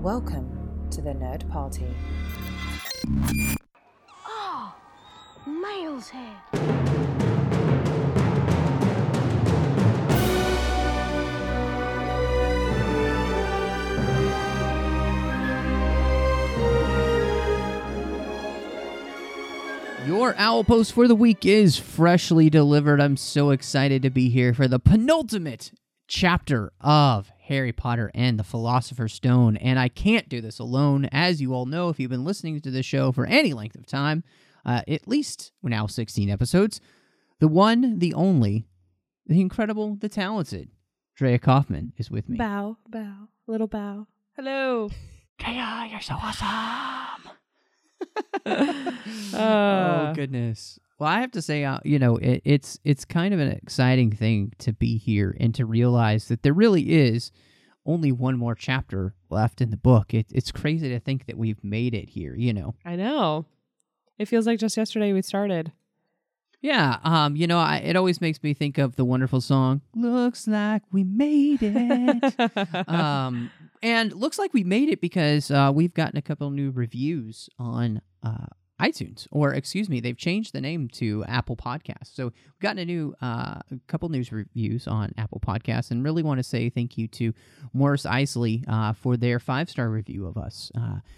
Welcome to the Nerd Party. Oh, Miles here. Your Owl Post for the week is freshly delivered. I'm so excited to be here for the penultimate chapter of Harry Potter and the Philosopher's Stone, and I can't do this alone. As you all know, if you've been listening to this show for any length of time, at least now 16 episodes, the one, the only, the incredible, the talented, Drea Kaufman is with me. Bow, little bow. Hello. Drea, you're so awesome. Oh, goodness. Well, I have to say, it's kind of an exciting thing to be here and to realize that there really is only one more chapter left in the book. It's crazy to think that we've made it here, I know. It feels like just yesterday we started. Yeah, it always makes me think of the wonderful song, Looks Like We Made It. And looks like we made it because we've gotten a couple new reviews on iTunes, or excuse me, they've changed the name to Apple Podcasts. So we've gotten a couple news reviews on Apple Podcasts, and really want to say thank you to Morris Isley for their 5-star review of us.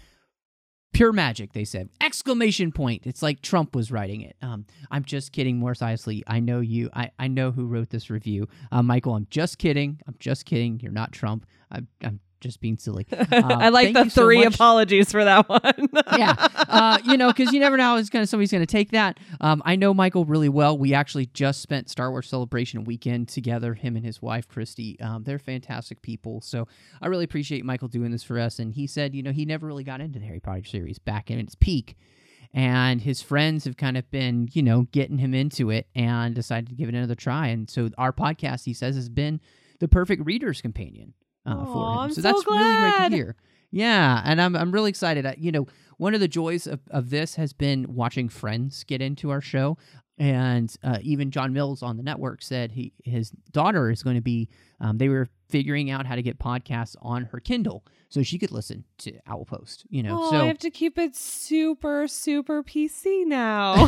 Pure magic, they said. Exclamation point. It's like Trump was writing it. I'm just kidding, Morris Isley. I know you. I know who wrote this review. Michael, I'm just kidding. You're not Trump. I'm just being silly. I like the 3 apologies for that one. Yeah. Because you never know how somebody's going to take that. I know Michael really well. We actually just spent Star Wars Celebration weekend together, him and his wife, Christy. They're fantastic people. So I really appreciate Michael doing this for us. And he said, he never really got into the Harry Potter series back in its peak. And his friends have kind of been, getting him into it and decided to give it another try. And so our podcast, he says, has been the perfect reader's companion. For him. I'm so that's glad. really great to hear. Yeah, and I'm really excited. One of the joys of this has been watching friends get into our show, and even John Mills on the network said his daughter is going to be. They were figuring out how to get podcasts on her Kindle so she could listen to Owl Post. Oh, so I have to keep it super, super PC now.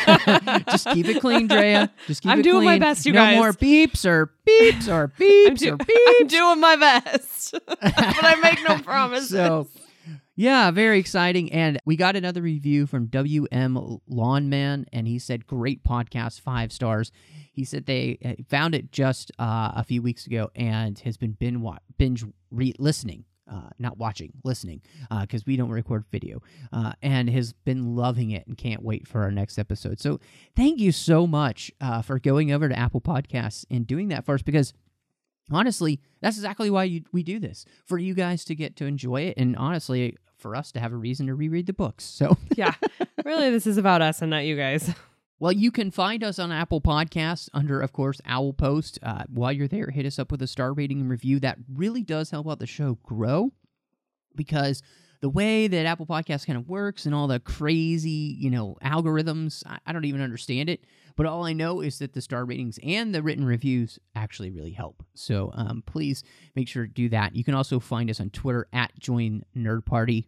Just keep it clean, Drea. Just keep I'm it doing clean. my best, you guys. No more beeps or beeps or beeps or beeps. I'm doing my best, but I make no promises. So, yeah, very exciting. And we got another review from WM Lawnman, and he said, great podcast, 5 stars. He said they found it just a few weeks ago and has been binge listening. Not watching, listening, because we don't record video, and has been loving it and can't wait for our next episode. So thank you so much for going over to Apple Podcasts and doing that for us, because honestly, that's exactly why we do this, for you guys to get to enjoy it, and honestly, for us to have a reason to reread the books. So yeah, really, this is about us and not you guys. Well, you can find us on Apple Podcasts under, of course, Owl Post. While you're there, hit us up with a star rating and review. That really does help out the show grow, because the way that Apple Podcasts kind of works and all the crazy, algorithms, I don't even understand it. But all I know is that the star ratings and the written reviews actually really help. So please make sure to do that. You can also find us on Twitter at Join Nerd Party.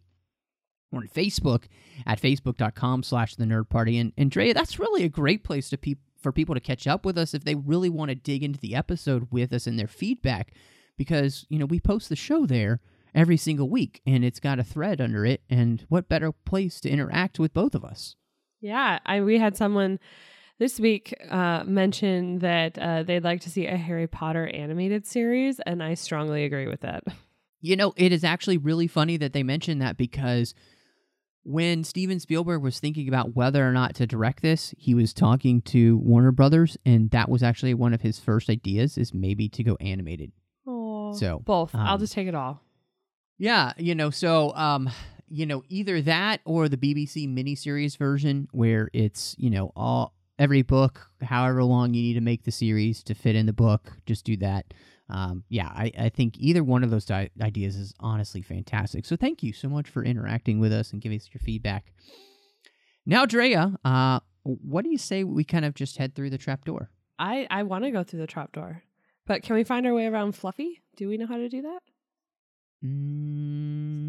Or on Facebook at facebook.com/The Nerd Party. And Drea, that's really a great place for people to catch up with us if they really want to dig into the episode with us and their feedback, because, we post the show there every single week, and it's got a thread under it, and what better place to interact with both of us? Yeah, we had someone this week mention that they'd like to see a Harry Potter animated series, and I strongly agree with that. It is actually really funny that they mentioned that, because when Steven Spielberg was thinking about whether or not to direct this, he was talking to Warner Brothers, and that was actually one of his first ideas, is maybe to go animated. Oh, so both. I'll just take it all. Yeah, so either that or the BBC miniseries version, where it's every book, however long you need to make the series to fit in the book, just do that. I think either one of those ideas is honestly fantastic. So thank you so much for interacting with us and giving us your feedback. Now, Drea, what do you say we kind of just head through the trapdoor? I want to go through the trapdoor, but can we find our way around Fluffy? Do we know how to do that?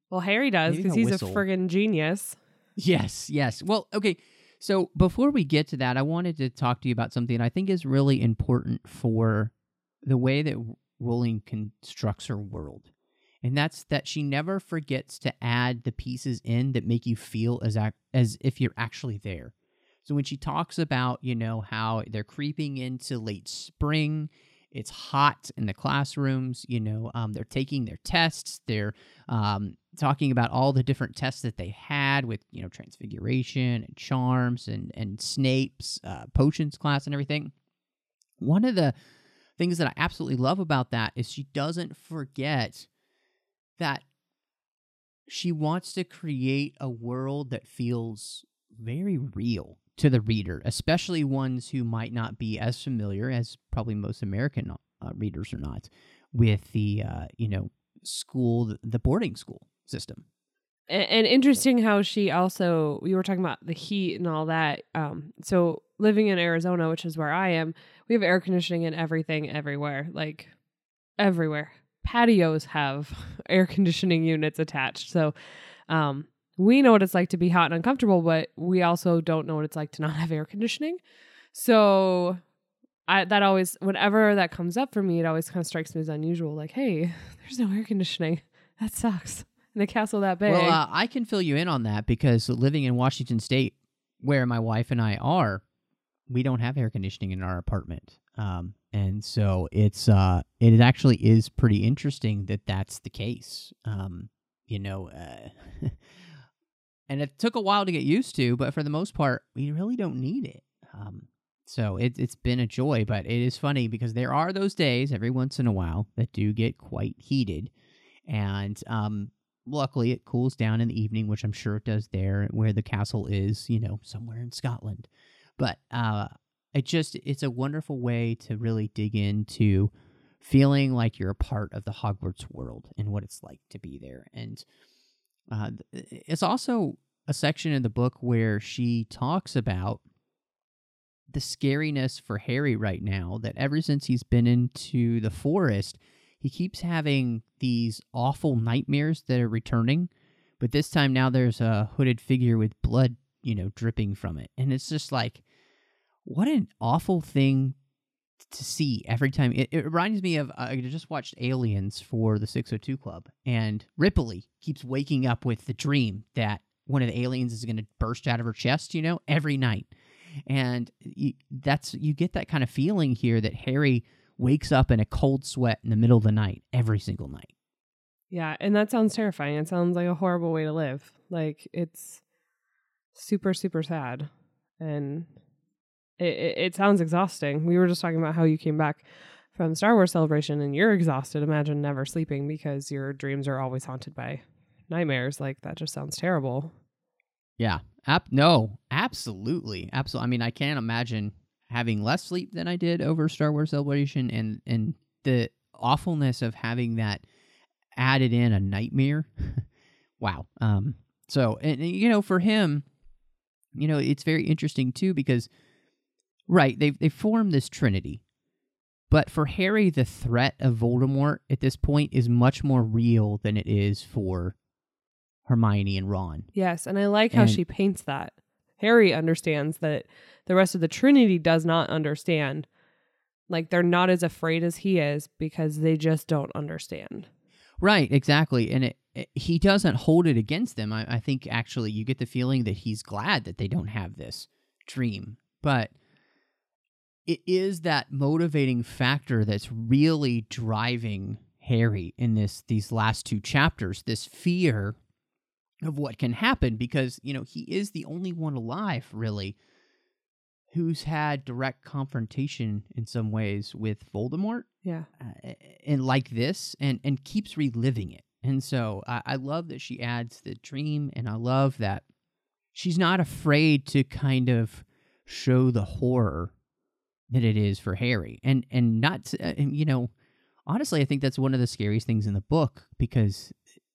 Well, Harry does Maybe because he'll he's whistle. a friggin' genius. Yes, yes. Well, okay. So before we get to that, I wanted to talk to you about something I think is really important for the way that Rowling constructs her world. And that's that she never forgets to add the pieces in that make you feel as if you're actually there. So when she talks about, how they're creeping into late spring, it's hot in the classrooms, they're taking their tests, they're talking about all the different tests that they had with, Transfiguration and Charms and Snape's potions class and everything. One of the things that I absolutely love about that is she doesn't forget that she wants to create a world that feels very real to the reader, especially ones who might not be as familiar as probably most American readers are not with the, school, the boarding school system. And interesting how she also, we were talking about the heat and all that. So living in Arizona, which is where I am, we have air conditioning and everything everywhere, like everywhere. Patios have air conditioning units attached. So we know what it's like to be hot and uncomfortable, but we also don't know what it's like to not have air conditioning. So that always, whenever that comes up for me, it always kind of strikes me as unusual. Like, hey, there's no air conditioning. That sucks. In a castle that big. Well, I can fill you in on that because living in Washington State, where my wife and I are, we don't have air conditioning in our apartment. And so it actually is pretty interesting that that's the case. And it took a while to get used to, but for the most part, we really don't need it. So it's been a joy, but it is funny because there are those days every once in a while that do get quite heated. And luckily it cools down in the evening, which I'm sure it does there where the castle is, somewhere in Scotland. But it's a wonderful way to really dig into feeling like you're a part of the Hogwarts world and what it's like to be there. And it's also a section in the book where she talks about the scariness for Harry right now, that ever since he's been into the forest, he keeps having these awful nightmares that are returning. But this time now there's a hooded figure with blood, dripping from it. And it's just like, what an awful thing to see every time. It reminds me of, I just watched Aliens for the 602 Club, and Ripley keeps waking up with the dream that one of the aliens is going to burst out of her chest, every night. And you get that kind of feeling here that Harry wakes up in a cold sweat in the middle of the night every single night. Yeah, and that sounds terrifying. It sounds like a horrible way to live. Like, it's super, super sad. And it sounds exhausting. We were just talking about how you came back from Star Wars Celebration and you're exhausted. Imagine never sleeping because your dreams are always haunted by nightmares. Like, that just sounds terrible. Yeah. No, absolutely. Absolutely. I mean, I can't imagine having less sleep than I did over Star Wars Celebration, and the awfulness of having that added in a nightmare. Wow. So, and for him, it's very interesting too, because right, they formed this trinity. But for Harry, the threat of Voldemort at this point is much more real than it is for Hermione and Ron. Yes, and I like how she paints that. Harry understands that the rest of the Trinity does not understand. Like, they're not as afraid as he is because they just don't understand. Right, exactly. And he doesn't hold it against them. I think, actually, you get the feeling that he's glad that they don't have this dream. But it is that motivating factor that's really driving Harry in these last two chapters, this fear of what can happen, because, he is the only one alive, really, who's had direct confrontation in some ways with Voldemort. Yeah. And like this, and keeps reliving it. And so I love that she adds the dream, and I love that she's not afraid to kind of show the horror that it is for Harry. And not, honestly, I think that's one of the scariest things in the book, because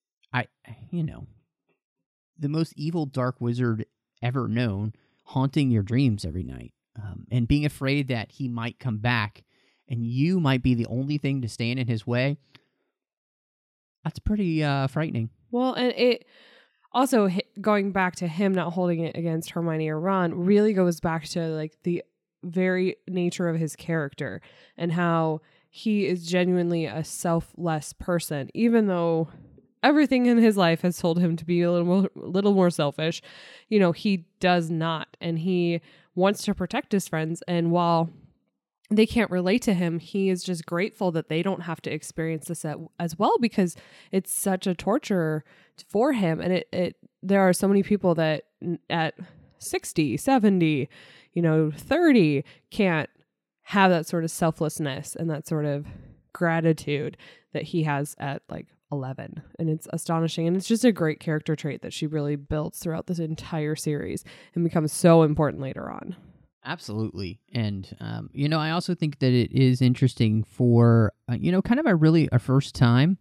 the most evil dark wizard ever known, haunting your dreams every night, and being afraid that he might come back and you might be the only thing to stand in his way. That's pretty frightening. Well, and it also going back to him not holding it against Hermione or Ron really goes back to like the very nature of his character and how he is genuinely a selfless person, even though everything in his life has told him to be a little more selfish. You know, he does not, and he wants to protect his friends. And while they can't relate to him, he is just grateful that they don't have to experience this as well, because it's such a torture for him. And there are so many people that at 60, 70, 30 can't have that sort of selflessness and that sort of gratitude that he has at like 11. And it's astonishing. And it's just a great character trait that she really builds throughout this entire series and becomes so important later on. Absolutely. And, I also think that it is interesting for, kind of a first time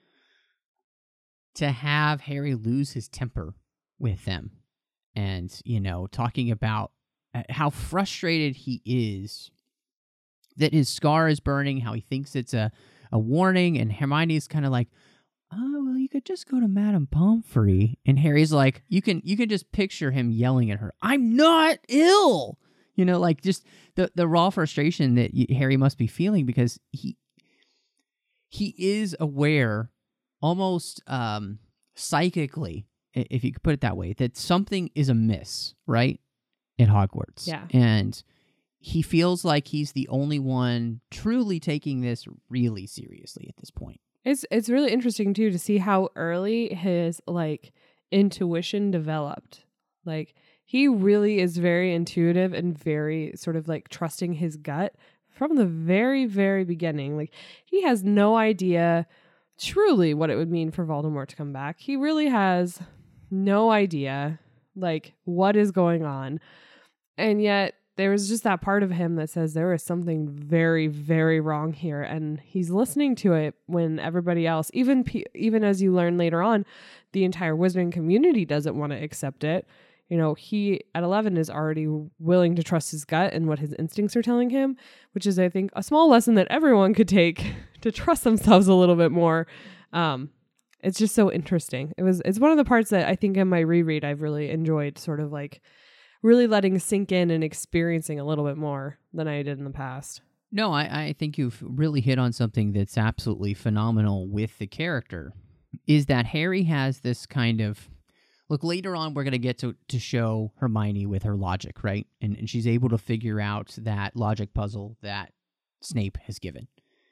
to have Harry lose his temper with them. And, talking about how frustrated he is that his scar is burning, how he thinks it's a warning. And Hermione's kind of like, oh, well, you could just go to Madame Pomfrey. And Harry's like, you can just picture him yelling at her, I'm not ill. Like just the raw frustration that Harry must be feeling, because he is aware almost psychically, if you could put it that way, that something is amiss, right, at Hogwarts. Yeah. And he feels like he's the only one truly taking this really seriously at this point. It's really interesting, too, to see how early his, like, intuition developed. Like, he really is very intuitive and very sort of like trusting his gut from the very, very beginning. Like, he has no idea truly what it would mean for Voldemort to come back. He really has no idea, like, what is going on. And yet there is just that part of him that says there is something very, very wrong here. And he's listening to it when everybody else, even as you learn later on, the entire wizarding community doesn't want to accept it. He at 11 is already willing to trust his gut and what his instincts are telling him, which is, I think, a small lesson that everyone could take to trust themselves a little bit more. It's just so interesting. It's one of the parts that I think in my reread I've really enjoyed, sort of like really letting sink in and experiencing a little bit more than I did in the past. No, I think you've really hit on something that's absolutely phenomenal with the character, is that Harry has this kind of... Look, later on, we're going to get to show Hermione with her logic, right? And she's able to figure out that logic puzzle that Snape has given.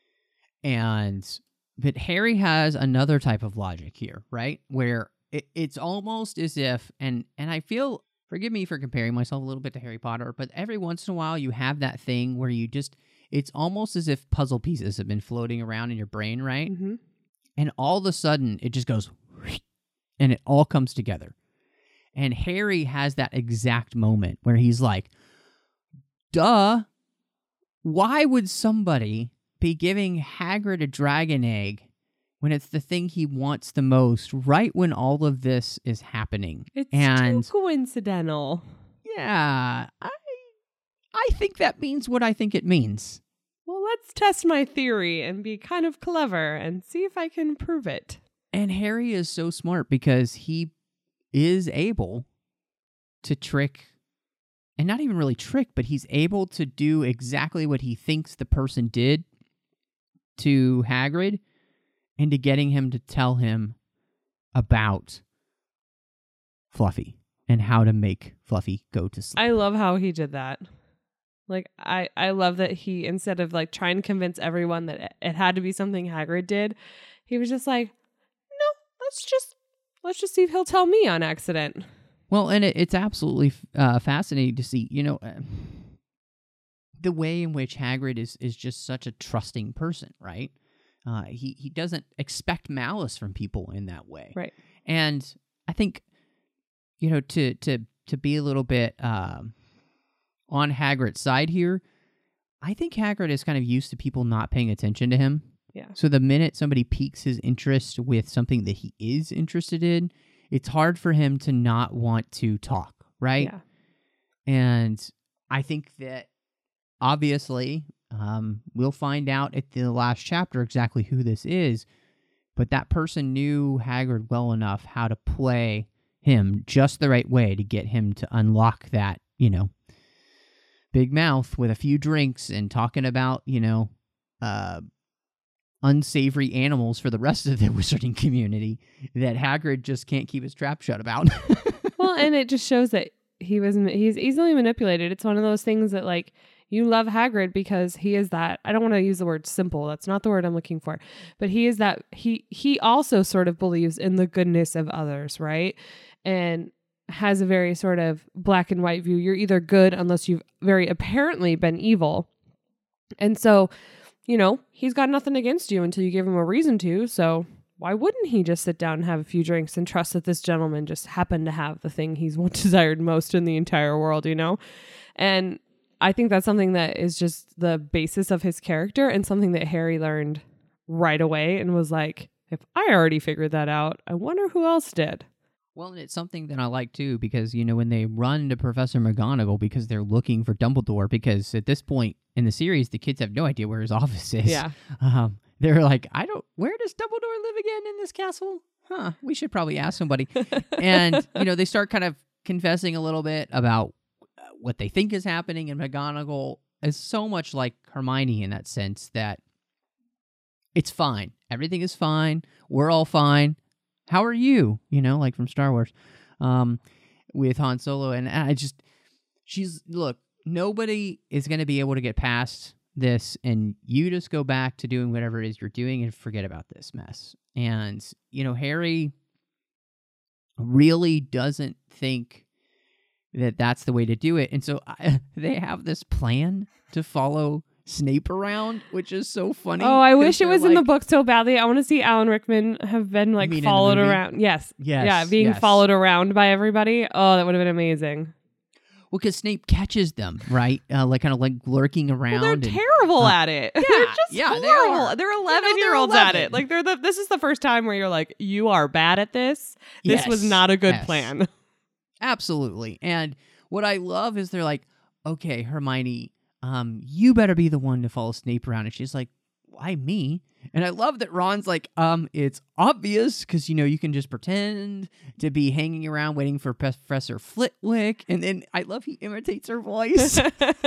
But Harry has another type of logic here, right? Where it's almost as if, and I feel, forgive me for comparing myself a little bit to Harry Potter, but every once in a while you have that thing where it's almost as if puzzle pieces have been floating around in your brain, right? Mm-hmm. And all of a sudden, it just goes... and it all comes together. And Harry has that exact moment where he's like, duh, why would somebody be giving Hagrid a dragon egg when it's the thing he wants the most, right when all of this is happening? It's too coincidental. Yeah, I think that means what I think it means. Well, let's test my theory and be kind of clever and see if I can prove it. And Harry is so smart because he is able to trick, and not even really trick, but he's able to do exactly what he thinks the person did to Hagrid into getting him to tell him about Fluffy and how to make Fluffy go to sleep. I love how he did that. Like, I love that he, instead of like trying to convince everyone that it had to be something Hagrid did, he was just like, let's just see if he'll tell me on accident. Well, and it's absolutely fascinating to see, the way in which Hagrid is just such a trusting person, right? He doesn't expect malice from people in that way, right? And I think, to be a little bit on Hagrid's side here, I think Hagrid is kind of used to people not paying attention to him. Yeah. So the minute somebody piques his interest with something that he is interested in, it's hard for him to not want to talk, right? Yeah. And I think that obviously we'll find out at the last chapter exactly who this is, but that person knew Hagrid well enough how to play him just the right way to get him to unlock that, big mouth with a few drinks and talking about, unsavory animals for the rest of the wizarding community that Hagrid just can't keep his trap shut about. Well, and it just shows that he's easily manipulated. It's one of those things that, like, you love Hagrid because he is that, I don't want to use the word simple. That's not the word I'm looking for. But he is that, he also sort of believes in the goodness of others, right? And has a very sort of black and white view. You're either good unless you've very apparently been evil. And so, he's got nothing against you until you give him a reason to. So why wouldn't he just sit down and have a few drinks and trust that this gentleman just happened to have the thing he's desired most in the entire world, And I think that's something that is just the basis of his character and something that Harry learned right away and was like, if I already figured that out, I wonder who else did. Well, and it's something that I like, too, because, when they run to Professor McGonagall because they're looking for Dumbledore, because at this point in the series, the kids have no idea where his office is. Yeah. They're like, where does Dumbledore live again in this castle? We should probably ask somebody. And, they start kind of confessing a little bit about what they think is happening, and McGonagall is so much like Hermione in that sense that it's fine. Everything is fine. We're all fine. How are you? Like from Star Wars, with Han Solo. And look, nobody is going to be able to get past this, and you just go back to doing whatever it is you're doing and forget about this mess. And, Harry really doesn't think that that's the way to do it. And so they have this plan to follow Snape around, which is so funny. Oh, I wish it was in the book so badly. I want to see Alan Rickman have been followed around. Yes. Being followed around by everybody. Oh, that would have been amazing. Well, because Snape catches them, right? Kind of lurking around. Well, they're terrible at it. Yeah, they're just horrible. They are 11-year-olds at it. Like this is the first time where you're like, you are bad at this. This was not a good plan. Absolutely. And what I love is they're like, okay, Hermione, you better be the one to follow Snape around. And she's like, why me? And I love that Ron's like, it's obvious because, you can just pretend to be hanging around waiting for Professor Flitwick. And then I love he imitates her voice.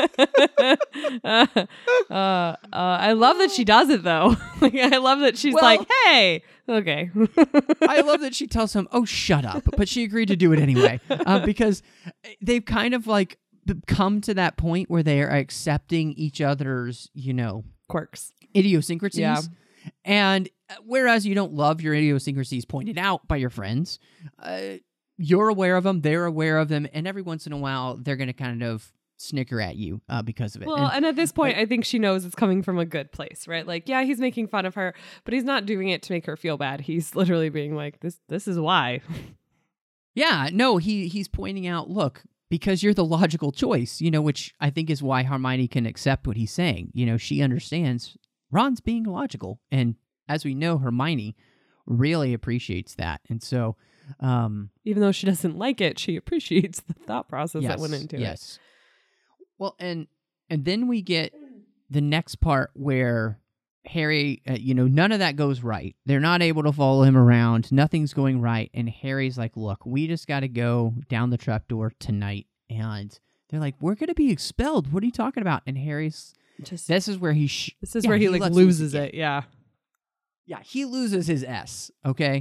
I love that she does it, though. I love that she's like, hey, okay. I love that she tells him, oh, shut up. But she agreed to do it anyway because they've kind of come to that point where they are accepting each other's, quirks, idiosyncrasies. Yeah. And whereas you don't love your idiosyncrasies pointed out by your friends, you're aware of them, they're aware of them, and every once in a while, they're going to kind of snicker at you because of it. Well, and at this point, I think she knows it's coming from a good place, right? Like, yeah, he's making fun of her, but he's not doing it to make her feel bad. He's literally being like, this is why. Yeah, no, he's pointing out, look, because you're the logical choice, which I think is why Hermione can accept what he's saying. She understands Ron's being logical. And as we know, Hermione really appreciates that. And so... even though she doesn't like it, she appreciates the thought process that went into it. Yes. Well, and then we get the next part where Harry, none of that goes right. They're not able to follow him around. Nothing's going right. And Harry's like, look, we just got to go down the trapdoor tonight. And they're like, we're going to be expelled. What are you talking about? And Harry's... this is where he loses it. Yeah. Yeah, he loses his S, okay?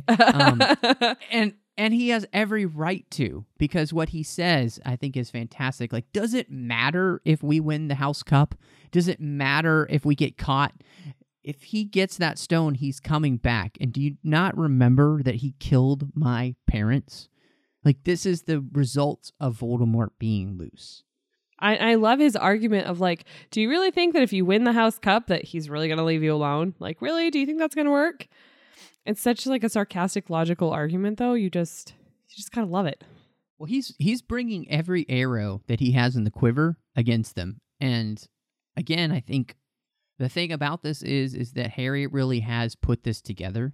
And he has every right to, because what he says, I think, is fantastic. Like, does it matter if we win the House Cup? Does it matter if we get caught? If he gets that stone, he's coming back. And do you not remember that he killed my parents? Like, this is the result of Voldemort being loose. I love his argument of like, do you really think that if you win the House Cup that he's really going to leave you alone? Like, really? Do you think that's going to work? It's such like a sarcastic, logical argument, though. You just kind of love it. Well, he's bringing every arrow that he has in the quiver against them. And again, I think the thing about this is that Harry really has put this together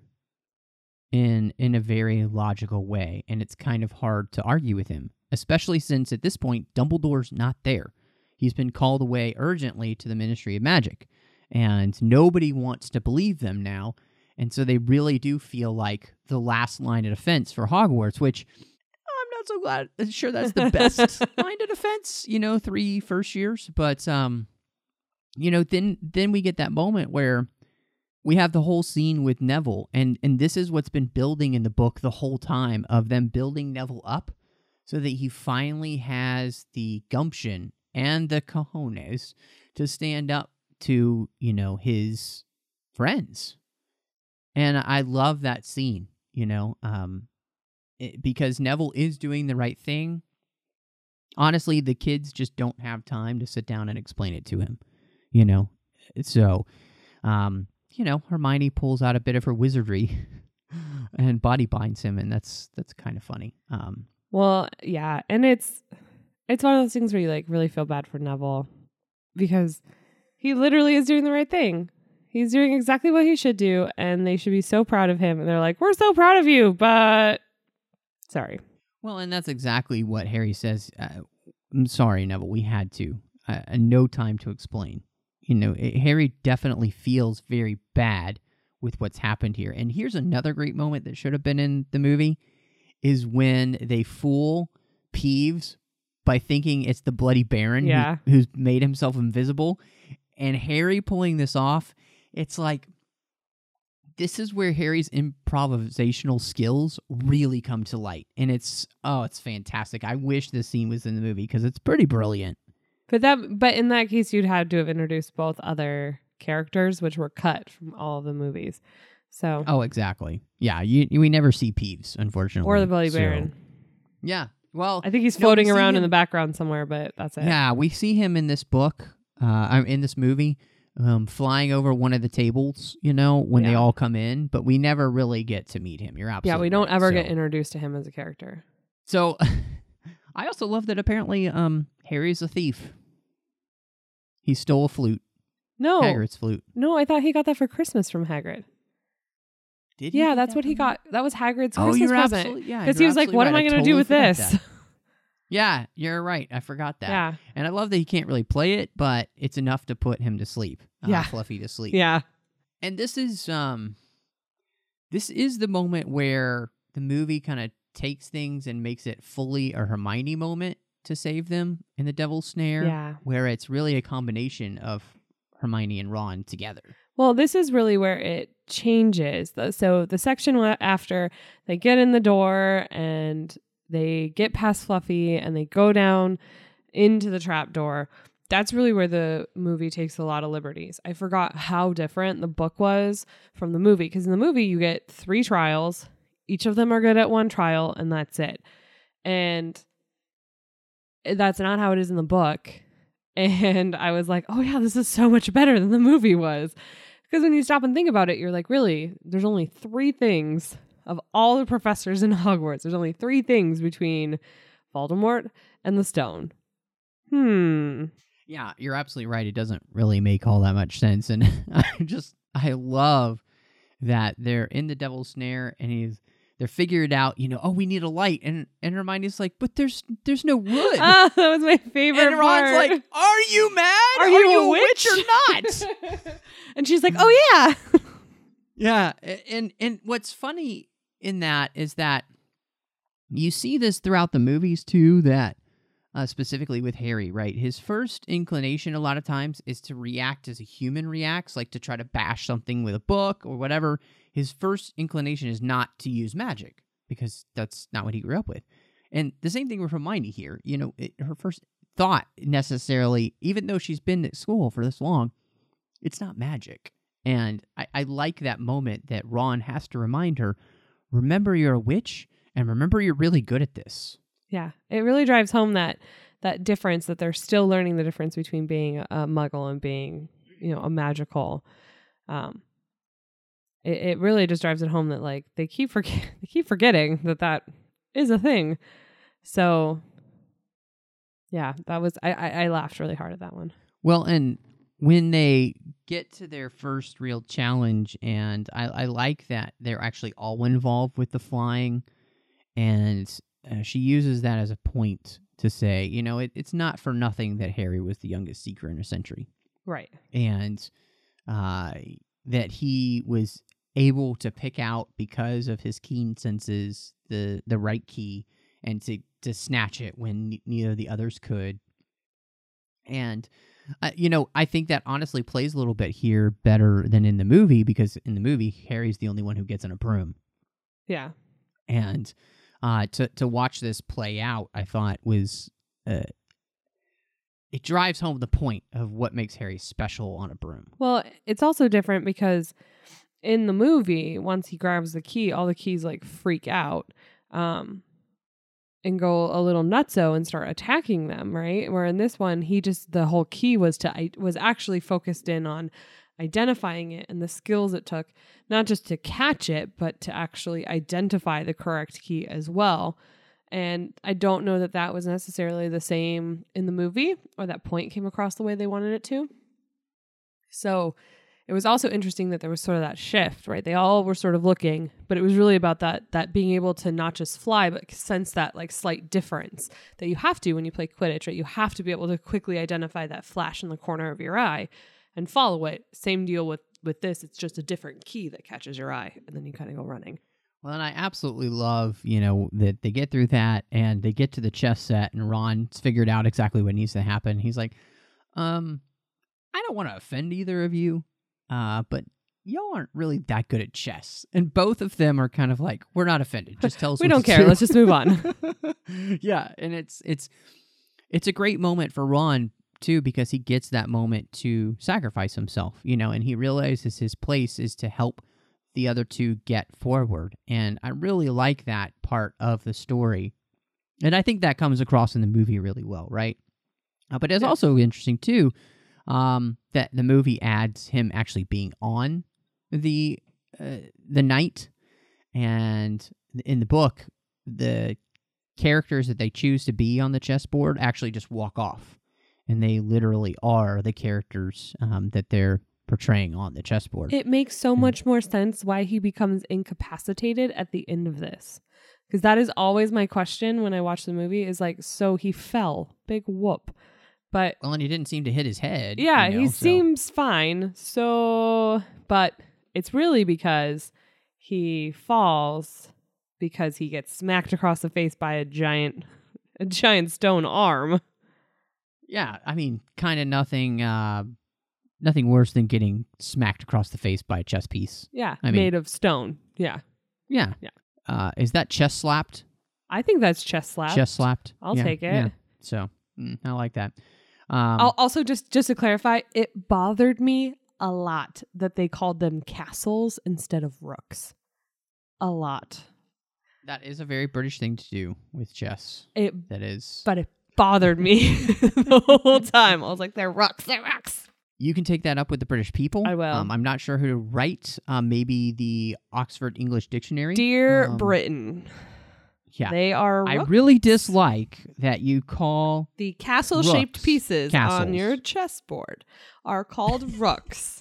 in a very logical way. And it's kind of hard to argue with him. Especially since at this point, Dumbledore's not there. He's been called away urgently to the Ministry of Magic. And nobody wants to believe them now. And so they really do feel like the last line of defense for Hogwarts, which I'm not so sure that's the best line of defense, 3 first years. But, then we get that moment where we have the whole scene with Neville. And this is what's been building in the book the whole time, of them building Neville up so that he finally has the gumption and the cojones to stand up to, his friends. And I love that scene, because Neville is doing the right thing. Honestly, the kids just don't have time to sit down and explain it to him, So, Hermione pulls out a bit of her wizardry and body binds him, and that's kind of funny. Well, yeah, and it's one of those things where you like really feel bad for Neville because he literally is doing the right thing. He's doing exactly what he should do, and they should be so proud of him. And they're like, "We're so proud of you," but sorry. Well, and that's exactly what Harry says. I'm sorry, Neville. We had to. No time to explain. Harry definitely feels very bad with what's happened here. And here's another great moment that should have been in the movie, is when they fool Peeves by thinking it's the Bloody Baron who's made himself invisible. And Harry pulling this off, it's like, this is where Harry's improvisational skills really come to light. And it's fantastic. I wish this scene was in the movie because it's pretty brilliant. But in that case, you'd had to have introduced both other characters, which were cut from all of the movies. So. Oh, exactly. Yeah, we never see Peeves, unfortunately. Or the Bloody Baron. Yeah, well. I think he's floating around in the background somewhere, but that's it. Yeah, we see him in this book, in this movie, flying over one of the tables, when they all come in, but we never really get to meet him. You're absolutely right. Yeah, we don't ever get introduced to him as a character. So, I also love that apparently Harry's a thief. He stole a flute. No. Hagrid's flute. No, I thought he got that for Christmas from Hagrid. Did he? Yeah, that's what he got. That was Hagrid's Christmas you're present. Because he was like, what right. am I going to do with this? Yeah, you're right. I forgot that. Yeah. And I love that he can't really play it, but it's enough to put him to sleep. Fluffy to sleep. Yeah. And this is the moment where the movie kind of takes things and makes it fully a Hermione moment to save them in the Devil's Snare, where it's really a combination of Hermione and Ron together. Well, this is really where it changes. So the section after they get in the door and they get past Fluffy and they go down into the trapdoor, that's really where the movie takes a lot of liberties. I forgot how different the book was from the movie, because in the movie you get 3 trials. Each of them are good at one trial, and that's it. And that's not how it is in the book. And I was like, oh yeah, this is so much better than the movie was. Because when you stop and think about it, you're like, really? There's only 3 things of all the professors in Hogwarts. There's only 3 things between Voldemort and the stone. Yeah, you're absolutely right. It doesn't really make all that much sense. And I love that they're in the Devil's Snare and they're figured out, we need a light. And Hermione's like, but there's no wood. Oh, that was my favorite and Ron's part. like, are you mad? Are you a witch or not? And she's like, oh yeah. Yeah. And what's funny in that is that you see this throughout the movies too, that specifically with Harry, right? His first inclination a lot of times is to react as a human reacts, like to try to bash something with a book or whatever. His first inclination is not to use magic because that's not what he grew up with. And the same thing with Hermione here. Her first thought necessarily, even though she's been at school for this long, it's not magic. And I like that moment that Ron has to remind her, remember you're a witch and remember you're really good at this. Yeah, it really drives home that difference, that they're still learning the difference between being a muggle and being, a magical. It really just drives it home that like they keep forgetting that is a thing. So, yeah, that was I laughed really hard at that one. Well, and when they get to their first real challenge, and I like that they're actually all involved with the flying, and she uses that as a point to say, it's not for nothing that Harry was the youngest Seeker in a century. Right. And that he was able to pick out, because of his keen senses, the right key, and to snatch it when neither of the others could. And I think that honestly plays a little bit here better than in the movie, because in the movie Harry's the only one who gets in a broom. Yeah. And to watch this play out, I thought was it drives home the point of what makes Harry special on a broom. Well, it's also different because in the movie, once he grabs the key, all the keys like freak out and go a little nutso and start attacking them, right? Where in this one, the whole key was actually focused in on identifying it and the skills it took, not just to catch it, but to actually identify the correct key as well. And I don't know that was necessarily the same in the movie, or that point came across the way they wanted it to. So it was also interesting that there was sort of that shift, right? They all were sort of looking, but it was really about that being able to not just fly, but sense that like slight difference that you have to when you play Quidditch, right? You have to be able to quickly identify that flash in the corner of your eye and follow it. Same deal with this. It's just a different key that catches your eye, and then you kind of go running. Well, and I absolutely love, that they get through that and they get to the chess set, and Ron's figured out exactly what needs to happen. He's like, I don't want to offend either of you, but y'all aren't really that good at chess. And both of them are kind of like, we're not offended. Just tell us we what don't to care. do. Let's just move on. Yeah, and it's a great moment for Ron, too, because he gets that moment to sacrifice himself, and he realizes his place is to help the other two get forward. And I really like that part of the story. And I think that comes across in the movie really well, right? But it's also interesting, too, that the movie adds him actually being on the knight. And in the book, the characters that they choose to be on the chessboard actually just walk off. And they literally are the characters that they're portraying on the chessboard. It makes so much more sense why he becomes incapacitated at the end of this. Because that is always my question when I watch the movie, is like, so he fell. Big whoop. But well, and he didn't seem to hit his head. yeah, he seems fine. So, but it's really because he falls because he gets smacked across the face by a giant stone arm. Yeah, I mean, kind of nothing worse than getting smacked across the face by a chess piece. Yeah, I mean, made of stone. Yeah. Yeah. Is that chess slapped? I think that's chess slapped. Chess slapped. I'll take it. Yeah. So, I like that. Also, just to clarify, it bothered me a lot that they called them castles instead of rooks. A lot. That is a very British thing to do with chess. That is. But it bothered me the whole time. I was like, they're rooks. You can take that up with the British people. I will. I'm not sure who to write. Maybe the Oxford English Dictionary. Dear Britain. Yeah. They are rooks. I really dislike that you call the castle-shaped rooks pieces castles on your chessboard are called rooks.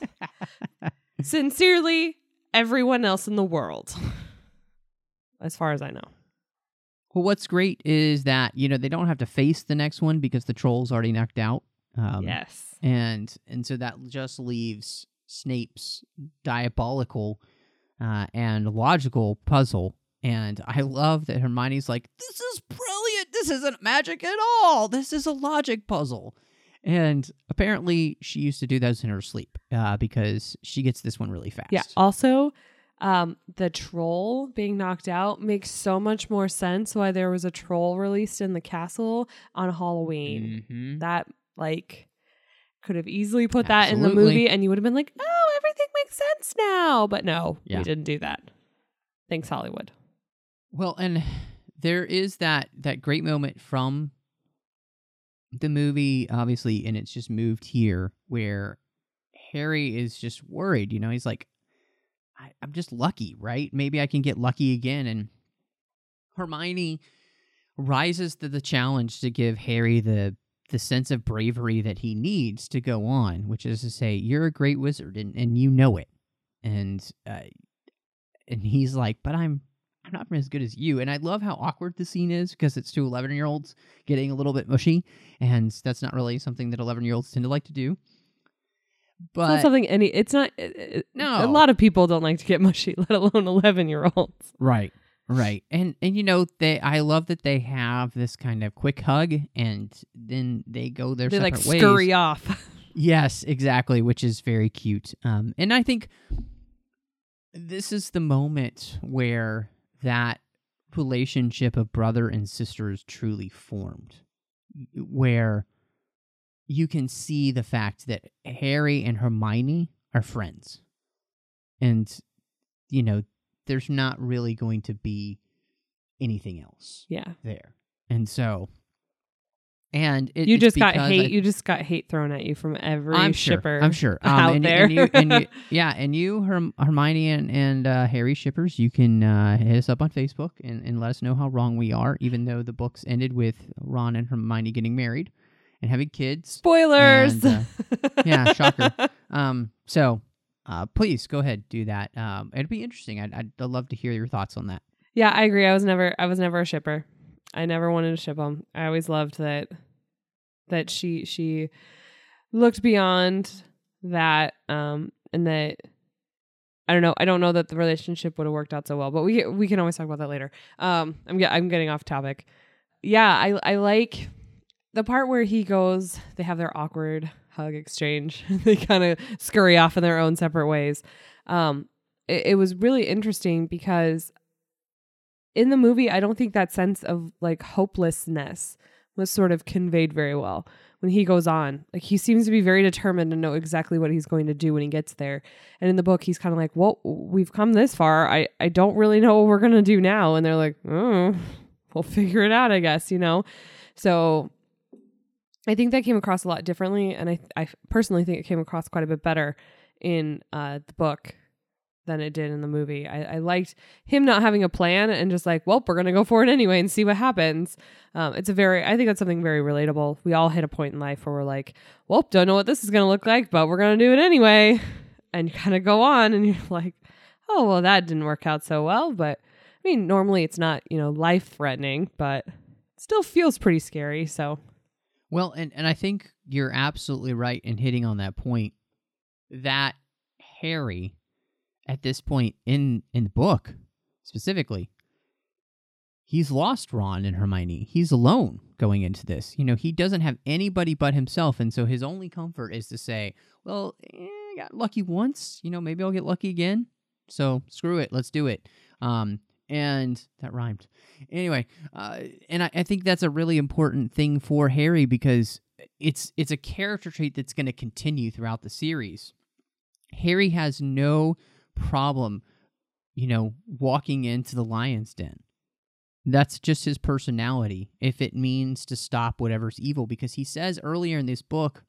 Sincerely, everyone else in the world. As far as I know. Well, what's great is that, they don't have to face the next one because the troll's already knocked out. Yes. And so that just leaves Snape's diabolical and logical puzzle. And I love that Hermione's like, this is brilliant. This isn't magic at all. This is a logic puzzle. And apparently she used to do those in her sleep because she gets this one really fast. Yeah. Also, the troll being knocked out makes so much more sense why there was a troll released in the castle on Halloween. Mm-hmm. That, could have easily put that in the Absolutely. movie and you would have been like, oh, everything makes sense now. But no, we didn't do that. Thanks, Hollywood. Well, and there is that great moment from the movie, obviously, and it's just moved here, where Harry is just worried. He's like, I'm just lucky, right? Maybe I can get lucky again. And Hermione rises to the challenge to give Harry the sense of bravery that he needs to go on, which is to say, you're a great wizard and you know it. And he's like, but I'm not as good as you. And I love how awkward the scene is because it's two 11-year-olds getting a little bit mushy. And that's not really something that 11-year-olds tend to like to do. But It's not something it's not. No. A lot of people don't like to get mushy, let alone 11-year-olds. right. And I love that they have this kind of quick hug and then they go their They separate like ways. scurry off. Yes, exactly, which is very cute. And I think this is the moment where that relationship of brother and sister is truly formed, where you can see the fact that Harry and Hermione are friends. And, there's not really going to be anything else Yeah. there. And so... And You it's just got because hate. You just got hate thrown at you from every shipper. I'm sure. out there. And you, Hermione and Harry shippers, you can hit us up on Facebook and let us know how wrong we are. Even though the books ended with Ron and Hermione getting married and having kids. Spoilers. And, yeah, shocker. So please go ahead, do that. It'd be interesting. I'd love to hear your thoughts on that. Yeah, I agree. I was never a shipper. I never wanted to ship them. I always loved that she looked beyond that, and that I don't know that the relationship would have worked out so well, but we can always talk about that later. I'm getting off topic. Yeah, I like the part where they have their awkward hug exchange. They kind of scurry off in their own separate ways. It was really interesting because in the movie, I don't think that sense of like hopelessness was sort of conveyed very well when he goes on. Like he seems to be very determined to know exactly what he's going to do when he gets there. And in the book, he's kind of like, well, we've come this far. I don't really know what we're going to do now. And they're like, oh, we'll figure it out, I guess, So I think that came across a lot differently. And I personally think it came across quite a bit better in the book than it did in the movie. I liked him not having a plan and just like, well, we're going to go for it anyway and see what happens. I think that's something very relatable. We all hit a point in life where we're like, well, don't know what this is going to look like, but we're going to do it anyway. And you kind of go on and you're like, oh, well, that didn't work out so well. But I mean, normally it's not, life threatening, but it still feels pretty scary. So. Well, and I think you're absolutely right in hitting on that point that Harry, at this point in the book, specifically, he's lost Ron and Hermione. He's alone going into this. He doesn't have anybody but himself, and so his only comfort is to say, well, I got lucky once, maybe I'll get lucky again, so screw it, let's do it. And that rhymed. Anyway, and I think that's a really important thing for Harry because it's a character trait that's going to continue throughout the series. Harry has no problem, walking into the lion's den. That's just his personality, if it means to stop whatever's evil, because he says earlier in this book,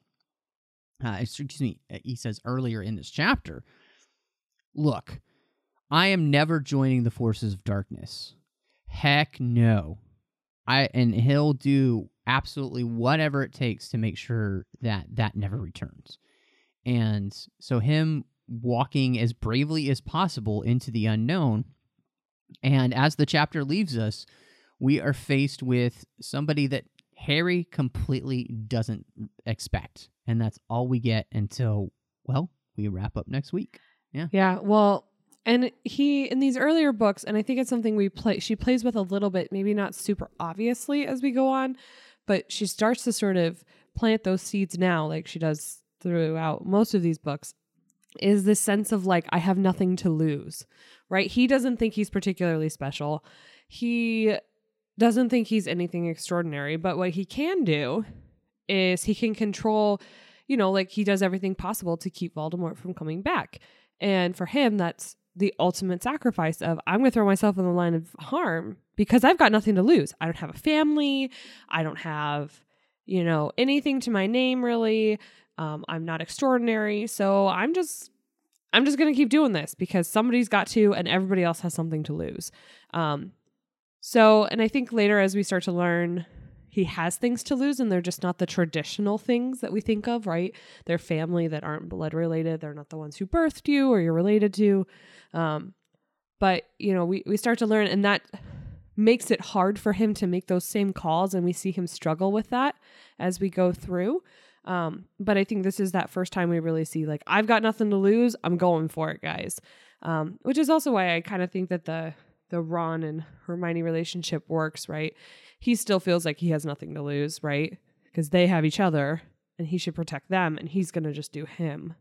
he says earlier in this chapter, look, I am never joining the forces of darkness. Heck no. And he'll do absolutely whatever it takes to make sure that never returns. And so him walking as bravely as possible into the unknown. And as the chapter leaves us, we are faced with somebody that Harry completely doesn't expect. And that's all we get until, well, we wrap up next week. Yeah. Yeah. Well, and he, in these earlier books, and I think it's something she plays with a little bit, maybe not super obviously as we go on, but she starts to sort of plant those seeds now, like she does throughout most of these books, is this sense of like, I have nothing to lose, right? He doesn't think he's particularly special. He doesn't think he's anything extraordinary, but what he can do is he can control, like he does everything possible to keep Voldemort from coming back. And for him, that's the ultimate sacrifice of, I'm going to throw myself in the line of harm because I've got nothing to lose. I don't have a family. I don't have, anything to my name really. I'm not extraordinary. So I'm just going to keep doing this because somebody's got to, and everybody else has something to lose. And I think later as we start to learn, he has things to lose and they're just not the traditional things that we think of, right? They're family that aren't blood related. They're not the ones who birthed you or you're related to. But we start to learn, and that makes it hard for him to make those same calls. And we see him struggle with that as we go through. But I think this is that first time we really see like, I've got nothing to lose. I'm going for it, guys. Which is also why I kind of think that the Ron and Hermione relationship works, right? He still feels like he has nothing to lose, right? Because they have each other and he should protect them and he's going to just do him.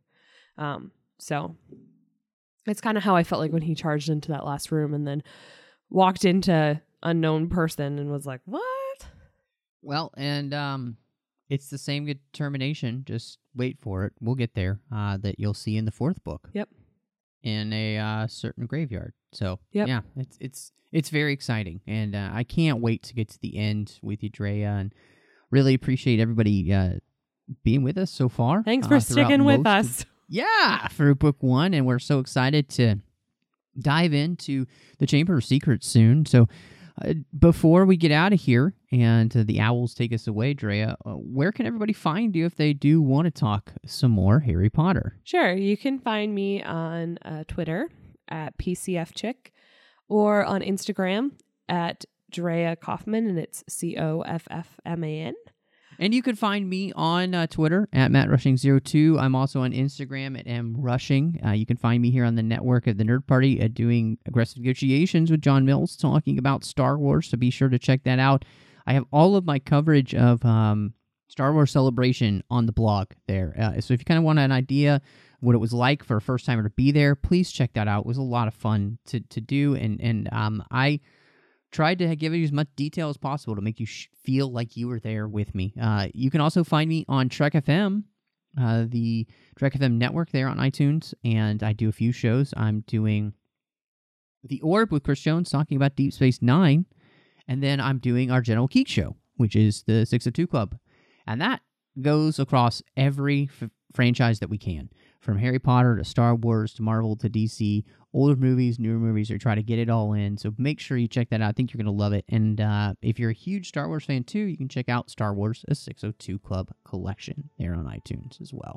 So it's kind of how I felt like when he charged into that last room and then walked into unknown person and was like, what? Well, and it's the same determination. Just wait for it. We'll get there. That you'll see in the fourth book. Yep. In a certain graveyard. So Yep. yeah, it's very exciting, and I can't wait to get to the end with you, Drea, and really appreciate everybody being with us so far. Thanks for sticking with us. For book one, and we're so excited to dive into the Chamber of Secrets soon. So before we get out of here and the owls take us away, Drea, where can everybody find you if they do want to talk some more Harry Potter? Sure. You can find me on Twitter at PCFChick or on Instagram at Drea Kaufman, and it's COFFMAN. And you can find me on Twitter at MattRushing02. I'm also on Instagram at MRushing. You can find me here on the network at the Nerd Party doing aggressive negotiations with John Mills, talking about Star Wars, so be sure to check that out. I have all of my coverage of Star Wars Celebration on the blog there. So if you kind of want an idea what it was like for a first-timer to be there, please check that out. It was a lot of fun to do, and I tried to give you as much detail as possible to make you feel like you were there with me. You can also find me on Trek FM, the Trek FM network there on iTunes, and I do a few shows. I'm doing The Orb with Chris Jones talking about Deep Space Nine, and then I'm doing our General Geek Show, which is the 602 Club. And that goes across every franchise that we can, from Harry Potter to Star Wars to Marvel to DC, older movies, newer movies, or try to get it all in. So make sure you check that out. I think you're going to love it. And if you're a huge Star Wars fan too, you can check out Star Wars, a 602 Club collection there on iTunes as well.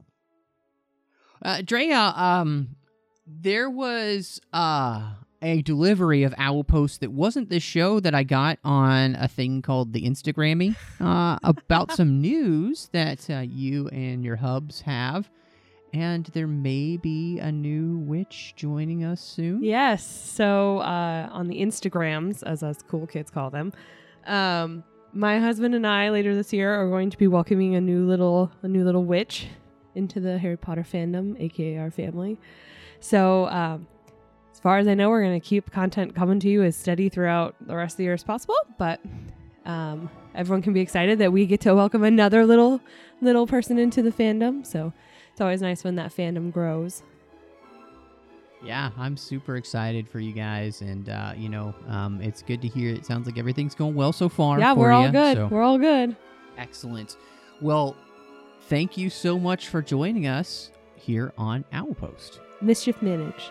Drea, there was a delivery of Owl Post that wasn't the show that I got on a thing called the Instagrammy about some news that you and your hubs have. And there may be a new witch joining us soon. Yes. So on the Instagrams, as us cool kids call them, my husband and I later this year are going to be welcoming a new little witch into the Harry Potter fandom, aka our family. So as far as I know, we're going to keep content coming to you as steady throughout the rest of the year as possible. But everyone can be excited that we get to welcome another little person into the fandom. So it's always nice when that fandom grows. Yeah, I'm super excited for you guys, and it's good to hear. It sounds like everything's going well so far. Yeah, we're all good. So. We're all good. Excellent. Well, thank you so much for joining us here on Owl Post. Mischief managed.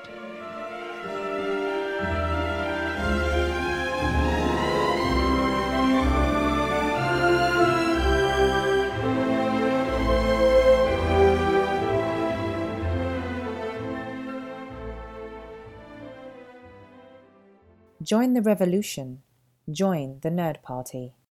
Join the revolution. Join the Nerd Party.